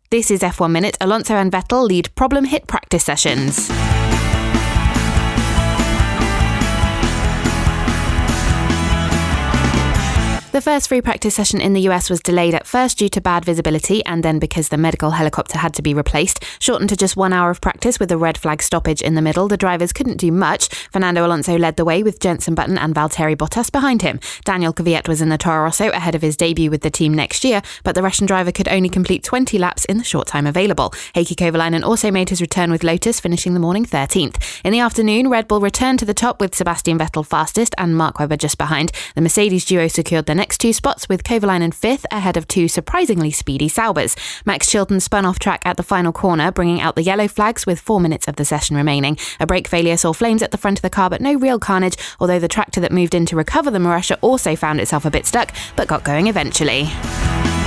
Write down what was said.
This is F1 Minute. Alonso and Vettel lead problem-hit practice sessions. The first free practice session in the US was delayed at first due to bad visibility and then because the medical helicopter had to be replaced. Shortened to just 1 hour of practice with a red flag stoppage in the middle, the drivers couldn't do much. Fernando Alonso led the way with Jenson Button and Valtteri Bottas behind him. Daniel Kvyat was in the Toro Rosso ahead of his debut with the team next year, but the Russian driver could only complete 20 laps in the short time available. Heikki Kovalainen also made his return with Lotus, finishing the morning 13th. In the afternoon, Red Bull returned to the top with Sebastian Vettel fastest and Mark Webber just behind. The Mercedes duo secured the next 2 spots with Kovalainen 5th ahead of 2 surprisingly speedy Saubers. Max Chilton spun off track at the final corner, bringing out the yellow flags with 4 minutes of the session remaining. A brake failure saw flames at the front of the car but no real carnage, although the tractor that moved in to recover the Marussia also found itself a bit stuck but got going eventually.